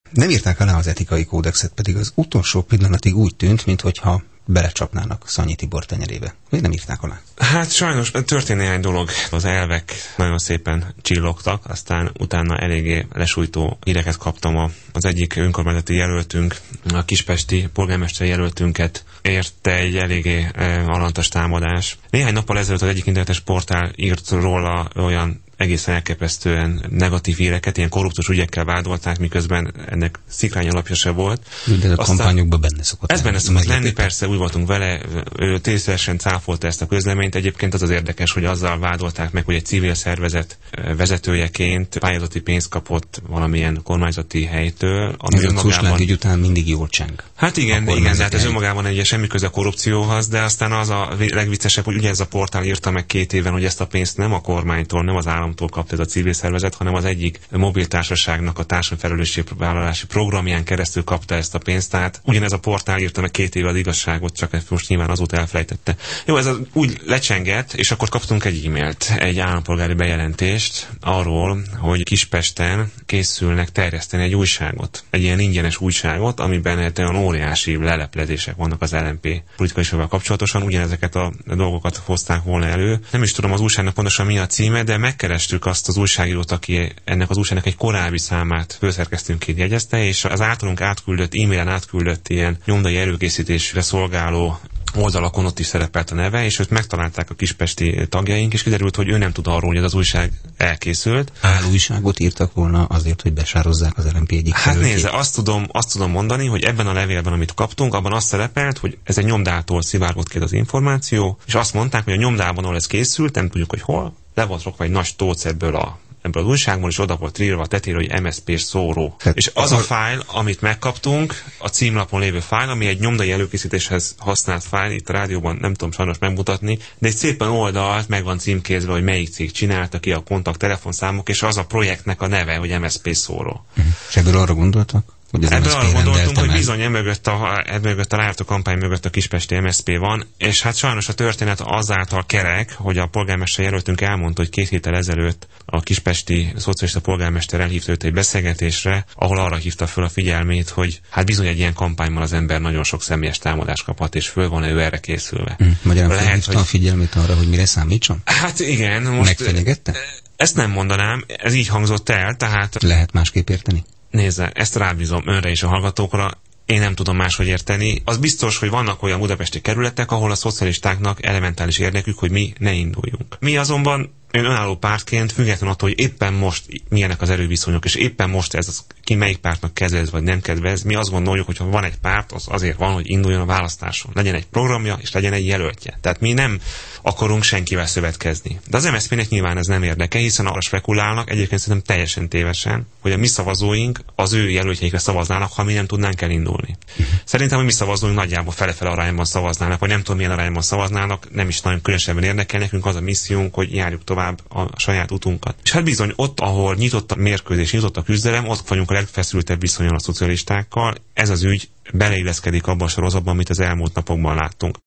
Nem írták alá az etikai kódexet, pedig az utolsó pillanatig úgy tűnt, minthogyha belecsapnának Szanyi Tibor tenyerébe. Miért nem írták alá? Hát sajnos történt néhány dolog. Az elvek nagyon szépen csillogtak, aztán utána eléggé lesújtó híreket kaptam. Az egyik önkormányzati jelöltünk, a kispesti polgármester jelöltünket érte egy eléggé alantas támadás. Néhány nappal ezelőtt az egyik internetes portál írt róla olyan egészen elképesztően negatív híreket, ilyen korruptus ügyekkel vádolták, miközben ennek szikrány alapja se volt. De a kampányokban benne szokott lenni. Ez benne szokott lenni, persze, úgy voltunk vele, ő tényszerűen cáfolta ezt a közleményt. Egyébként az érdekes, hogy azzal vádolták meg, hogy egy civil szervezet vezetőjeként pályázati pénzt kapott valamilyen kormányzati helytől, ami önmagában így után mindig jól cseng. Hát igen, de hát ez önmagában egy semmi köze a korrupcióhoz, de aztán az a legviccesebb, hogy ugye ez a portál írta meg 2 éven, hogy ezt a pénzt nem a kormánytól, nem az államtól kapta ez a civil szervezet, hanem az egyik mobiltársaságnak a társadalmi felelősségvállalási programján keresztül kapta ezt a pénzt. Tehát ugyanez a portál írta meg 2 éve az igazságot, csak most nyilván azóta elfelejtette. Jó, ez úgy lecsengett, és akkor kaptunk egy e-mailt, egy állampolgári bejelentést arról, hogy Kispesten készülnek terjeszteni egy újságot, egy ilyen ingyenes újságot, amiben olyan óriási leleplezések vannak az LMP politikai sorával kapcsolatosan, ugyanezeket a dolgokat hozták volna elő. Nem is tudom az újságnak pontosan mi a címe, de megkerestük azt az újságírót, aki ennek az újságnak egy korábbi számát főszerkesztőnként jegyezte, és az általunk átküldött, e-mailen átküldött ilyen nyomdai előkészítésre szolgáló oldalakon ott is szerepelt a neve, és őt megtalálták a kispesti tagjaink, és kiderült, hogy ő nem tud arról, hogy ez az újság elkészült. Álújságot írtak volna azért, hogy besározzák az LMP egyik Hát nézze, azt tudom mondani, hogy ebben a levélben, amit kaptunk, abban az szerepelt, hogy ez egy nyomdától szivárgott ki az információ, és azt mondták, hogy a nyomdában, ahol ez készült, nem tudjuk, hogy hol, le volt rakva egy nagy tóc ebből az újságból, és oda volt írva a tetére, hogy MSZP-s szóró. És az a fájl, amit megkaptunk, a címlapon lévő fájl, ami egy nyomdai előkészítéshez használt fájl, itt a rádióban nem tudom sajnos megmutatni, de egy szépen oldalt meg van címkézve, hogy melyik cég csinálta ki a kontakt telefonszámok, és az a projektnek a neve, hogy MSZP-s szóró. És ebből arra gondoltak? Ebből arra gondoltunk, hogy bizony emögött a rájátó kampány mögött a kispesti MSZP van, és hát sajnos a történet azáltal kerek, hogy a polgármester jelöltünk elmondta, hogy 2 héttel ezelőtt a kispesti szocialista polgármester elhívta őt egy beszélgetésre, ahol arra hívta föl a figyelmét, hogy hát bizony egy ilyen kampányban az ember nagyon sok személyes támadást kaphat, és föl van ő erre készülve. Magyarán felhívta a figyelmét arra, hogy mire számítson? Hát igen, most... Megfenyegette? Ezt nem mondanám, ez így hangzott el, tehát... Lehet másképp érteni? Nézze, ezt rábízom önre és a hallgatókra, én nem tudom máshogy érteni. Az biztos, hogy vannak olyan budapesti kerületek, ahol a szocialistáknak elementális érdekük, hogy mi ne induljunk. Mi azonban önálló pártként, függetlenül attól, hogy éppen most milyenek az erőviszonyok, és éppen most ez ki melyik pártnak kedvez, vagy nem kedvez, mi azt gondoljuk, hogy ha van egy párt, az azért van, hogy induljon a választáson. Legyen egy programja, és legyen egy jelöltje. Tehát mi nem akarunk senkivel szövetkezni. De az MSZP-nek nyilván ez nem érdeke, hiszen arra spekulálnak, egyébként szerintem teljesen tévesen, hogy a mi szavazóink az ő jelöltjeikre szavaznának, ha mi nem tudnánk elindulni. Szerintem a mi szavazóink nagyjából fele-fele arányban szavaznának, vagy nem tudom milyen arányban szavaznának, nem is nagyon különösebben érdekel, nekünk az a missziónk, hogy járjuk tovább a saját utunkat. És hát bizony ott, ahol nyitott a mérkőzés, nyitott a küzdelem, ott vagyunk a legfeszültebb viszonyon a szocialistákkal. Ez az ügy beleilleszkedik abban a sorozatban, amit az elmúlt napokban láttunk.